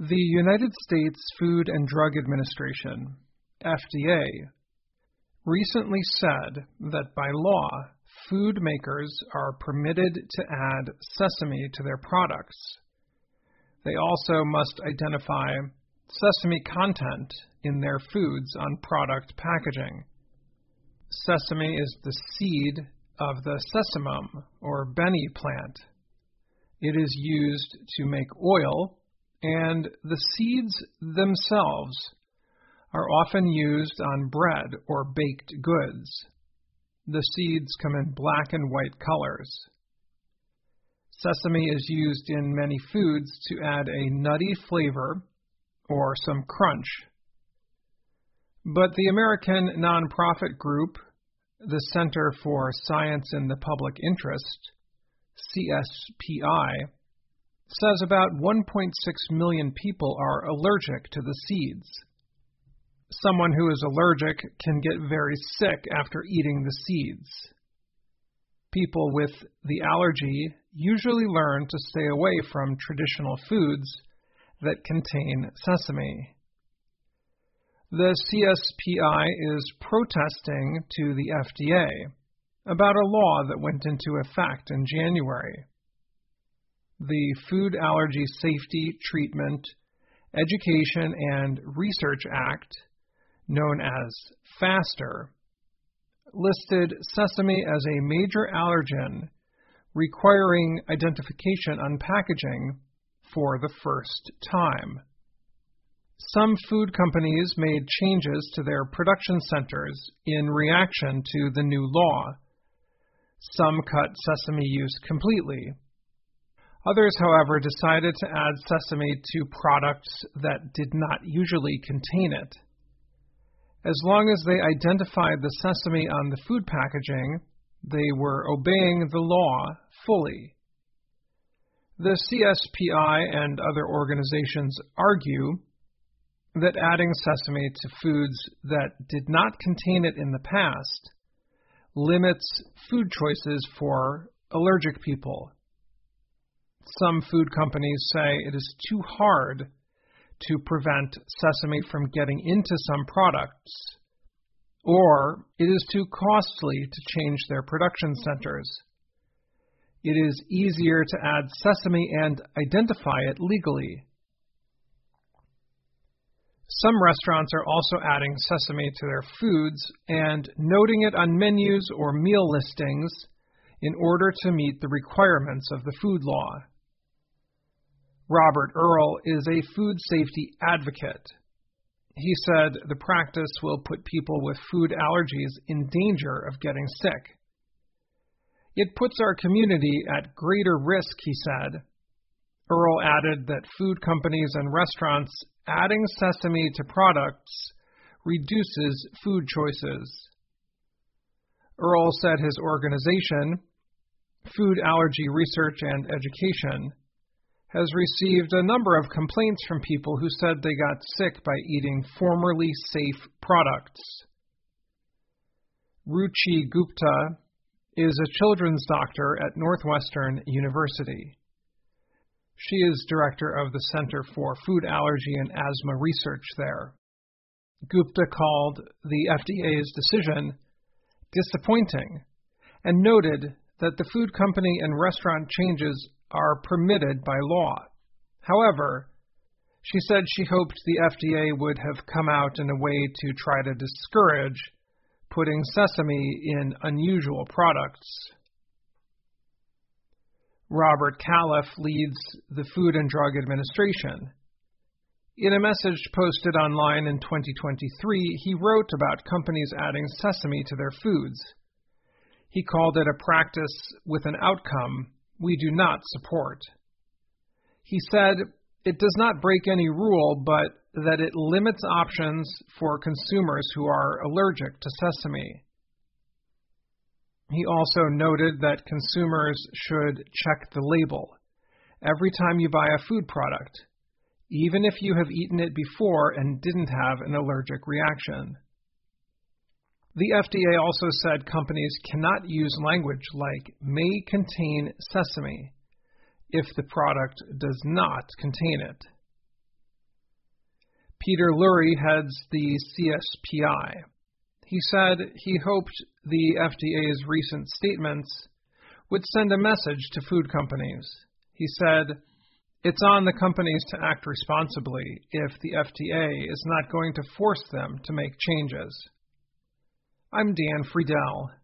The United States Food and Drug Administration, FDA, recently said that by law, food makers are permitted to add sesame to their products. They also must identify sesame content in their foods on product packaging. Sesame is the seed of the sesamum or beni plant. It is used to make oil, and the seeds themselves are often used on bread or baked goods. The seeds come in black and white colors. Sesame is used in many foods to add a nutty flavor or some crunch. But the American nonprofit group, the Center for Science in the Public Interest, CSPI, says about 1.6 million people are allergic to the seeds. Someone who is allergic can get very sick after eating the seeds. People with the allergy usually learn to stay away from traditional foods that contain sesame. The CSPI is protesting to the FDA about a law that went into effect in January. The Food Allergy Safety, Treatment, Education, and Research Act, known as FASTER, listed sesame as a major allergen, requiring identification on packaging for the first time. Some food companies made changes to their production centers in reaction to the new law. Some cut sesame use completely. Others, however, decided to add sesame to products that did not usually contain it. As long as they identified the sesame on the food packaging, they were obeying the law fully. The CSPI and other organizations argue that adding sesame to foods that did not contain it in the past limits food choices for allergic people. Some food companies say it is too hard to prevent sesame from getting into some products, or it is too costly to change their production centers. It is easier to add sesame and identify it legally. Some restaurants are also adding sesame to their foods and noting it on menus or meal listings in order to meet the requirements of the food law. Robert Earl is a food safety advocate. He said the practice will put people with food allergies in danger of getting sick. It puts our community at greater risk, he said. Earl added that food companies and restaurants adding sesame to products reduces food choices. Earl said his organization, Food Allergy Research and Education, has received a number of complaints from people who said they got sick by eating formerly safe products. Ruchi Gupta is a children's doctor at Northwestern University. She is director of the Center for Food Allergy and Asthma Research there. Gupta called the FDA's decision disappointing and noted that the food company and restaurant changes are permitted by law. However, she said she hoped the FDA would have come out in a way to try to discourage putting sesame in unusual products. Robert Califf leads the Food and Drug Administration. In a message posted online in 2023, he wrote about companies adding sesame to their foods. He called it a practice with an outcome we do not support. He said it does not break any rule, but that it limits options for consumers who are allergic to sesame. He also noted that consumers should check the label every time you buy a food product, even if you have eaten it before and didn't have an allergic reaction. The FDA also said companies cannot use language like may contain sesame if the product does not contain it. Peter Lurie heads the CSPI. He said he hoped the FDA's recent statements would send a message to food companies. He said, "It's on the companies to act responsibly if the FDA is not going to force them to make changes." I'm Dan Friedel.